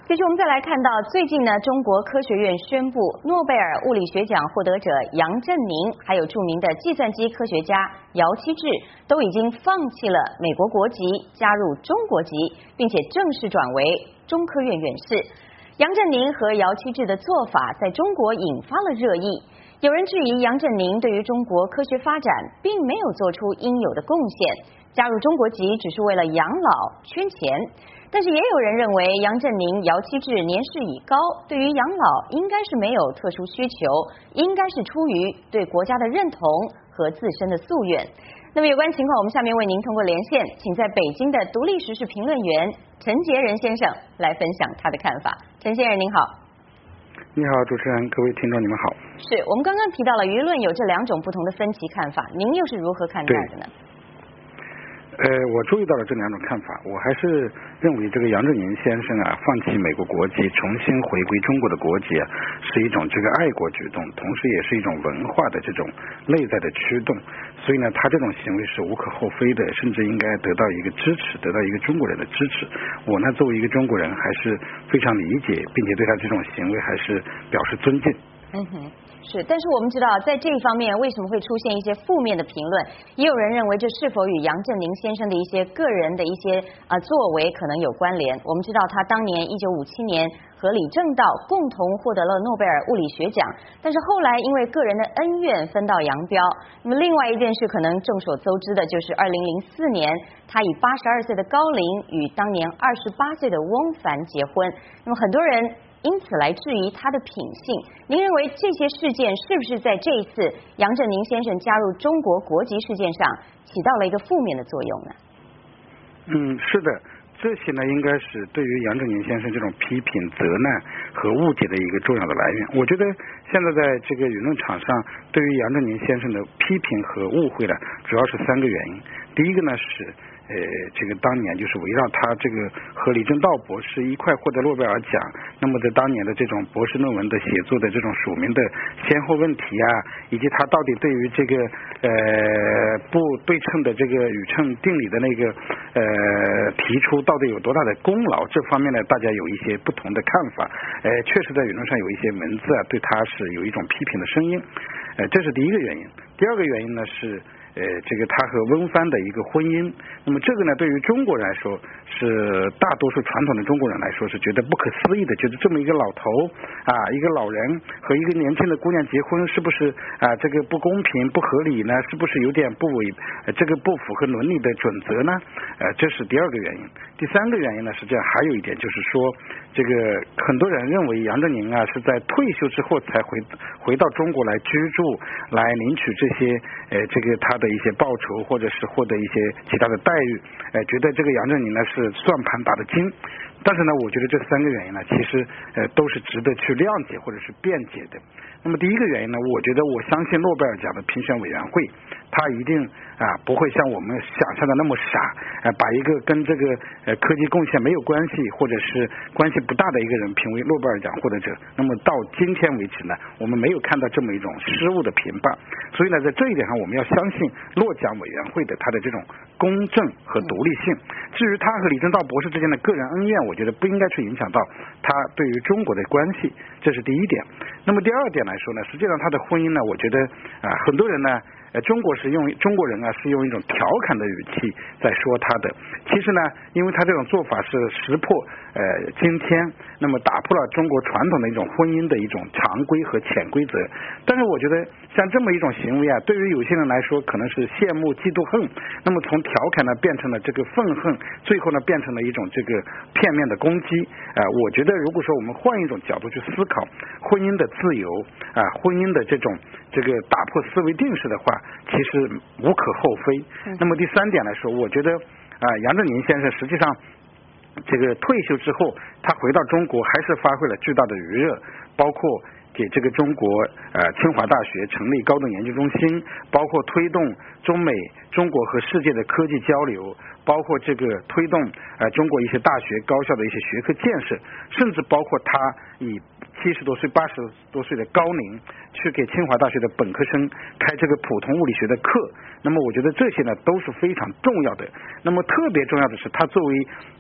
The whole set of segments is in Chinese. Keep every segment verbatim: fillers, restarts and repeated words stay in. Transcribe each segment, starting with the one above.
其实我们再来看到，最近呢，中国科学院宣布，诺贝尔物理学奖获得者杨振宁，还有著名的计算机科学家姚期智，都已经放弃了美国国籍，加入中国籍，并且正式转为中科院院士。杨振宁和姚期智的做法在中国引发了热议，有人质疑杨振宁对于中国科学发展并没有做出应有的贡献，加入中国籍只是为了养老圈钱。但是也有人认为杨振宁、姚期智年事已高，对于养老应该是没有特殊需求，应该是出于对国家的认同和自身的夙愿。那么有关情况，我们下面为您通过连线，请在北京的独立时事评论员陈杰仁先生来分享他的看法。陈先生您好。 你好，主持人，各位听众，你们好。 是我们刚刚提到了舆论有这两种不同的分歧看法，您又是如何看待的呢？ 呃，我注意到了这两种看法，我还是认为这个杨振宁先生啊，放弃美国国籍，重新回归中国的国籍啊，是一种这个爱国举动，同时也是一种文化的这种内在的驱动。所以呢，他这种行为是无可厚非的，甚至应该得到一个支持，得到一个中国人的支持。我呢，作为一个中国人，还是非常理解，并且对他这种行为还是表示尊敬。 嗯哼，是，但是我们知道，在这一方面为什么会出现一些负面的评论？也有人认为这是否与杨振宁先生的一些个人的一些呃作为可能有关联？我们知道他当年一九五七年和李政道共同获得了诺贝尔物理学奖，但是后来因为个人的恩怨分道扬镳。那么另外一件事可能众所周知的就是二零零四年，他以八十二岁的高龄与当年二十八岁的翁帆结婚。那么很多人因此来质疑他的品性。您认为这些事件是不是在这一次杨振宁先生加入中国国籍事件上起到了一个负面的作用呢？ 嗯，是的，这些呢应该是对于杨振宁先生这种批评、责难和误解的一个重要的来源。我觉得现在在这个舆论场上，对于杨振宁先生的批评和误会呢，主要是三个原因。第一个呢是呃，这个当年就是围绕他这个和李政道博士一块获得诺贝尔奖，那么在当年的这种博士论文的写作的这种署名的先后问题啊，以及他到底对于这个呃不对称的这个宇称定理的那个呃提出到底有多大的功劳，这方面呢大家有一些不同的看法。呃，确实在舆论上有一些文字啊对他是有一种批评的声音，呃，这是第一个原因。第二个原因呢是。呃，这个他和翁帆的一个婚姻，那么这个呢，对于中国人来说，是大多数传统的中国人来说是觉得不可思议的，觉得这么一个老头啊，一个老人和一个年轻的姑娘结婚，是不是啊这个不公平、不合理呢？是不是有点不违、呃、这个不符合伦理的准则呢？呃，这是第二个原因。第三个原因呢，实际上还有一点就是说，这个很多人认为杨振宁啊是在退休之后才回回到中国来居住，来领取这些呃这个他的一些报酬，或者是获得一些其他的待遇，呃，觉得这个杨振宁呢是算盘打得精。但是呢，我觉得这三个原因呢，其实呃都是值得去谅解或者是辩解的。那么第一个原因呢，我觉得我相信诺贝尔奖的评选委员会，他一定啊不会像我们想象的那么傻，呃，把一个跟这个呃科技贡献没有关系或者是关系不大的一个人评为诺贝尔奖获得者。那么到今天为止呢，我们没有看到这么一种失误的评判。所以呢，在这一点上，我们要相信诺奖委员会的他的这种公正和独立性。至于他和李政道博士之间的个人恩怨，我觉得不应该去影响到他对于中国的关系，这是第一点。那么第二点来说呢，实际上他的婚姻呢，我觉得啊、呃，很多人呢。呃，中国是用中国人啊是用一种调侃的语气在说他的。其实呢，因为他这种做法是识破呃今天，那么打破了中国传统的一种婚姻的一种常规和潜规则。但是我觉得像这么一种行为啊，对于有些人来说可能是羡慕、嫉妒、恨，那么从调侃呢变成了这个愤恨，最后呢变成了一种这个片面的攻击。啊、呃，我觉得如果说我们换一种角度去思考婚姻的自由啊、呃，婚姻的这种这个打破思维定式的话，其实无可厚非。那么第三点来说，我觉得啊、呃，杨振宁先生实际上这个退休之后，他回到中国还是发挥了巨大的余热，包括给这个中国呃清华大学成立高等研究中心，包括推动中美、中国和世界的科技交流，包括这个推动呃中国一些大学高校的一些学科建设，甚至包括他以七十多岁、八十多岁的高龄去给清华大学的本科生开这个普通物理学的课。那么我觉得这些呢都是非常重要的。那么特别重要的是，他作为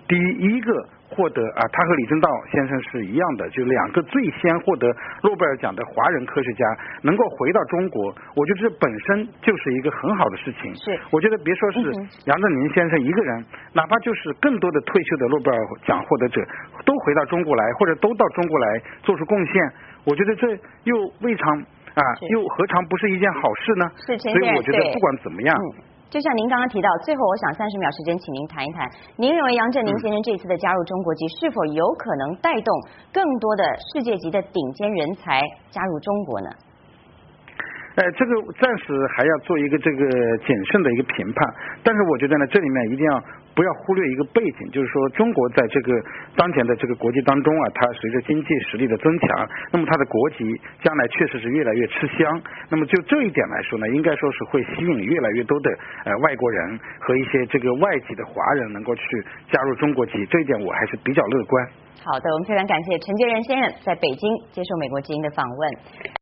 第一一个获得啊，他和李政道先生是一样的，就两个最先获得诺贝尔奖的华人科学家能够回到中国，我觉得这本身就是一个很好的事情。 是， 我觉得别说是杨振宁先生一个人，哪怕就是更多的退休的诺贝尔奖获得者都回到中国来，或者都到中国来做出贡献，我觉得这又未尝啊，又何尝不是一件好事呢？ 是， 所以我觉得不管怎么样。 就像您刚刚提到，最后我想三十秒时间，请您谈一谈，您认为杨振宁先生这次的加入中国籍，是否有可能带动更多的世界级的顶尖人才加入中国呢？ 呃，这个暂时还要做一个这个谨慎的一个评判，但是我觉得呢，这里面一定要不要忽略一个背景，就是说中国在这个当前的这个国际当中啊，它随着经济实力的增强，那么它的国籍将来确实是越来越吃香。那么就这一点来说呢，应该说是会吸引越来越多的呃外国人和一些这个外籍的华人能够去加入中国籍，这一点我还是比较乐观。 好的，我们非常感谢陈杰仁先生在北京接受美国之音的访问。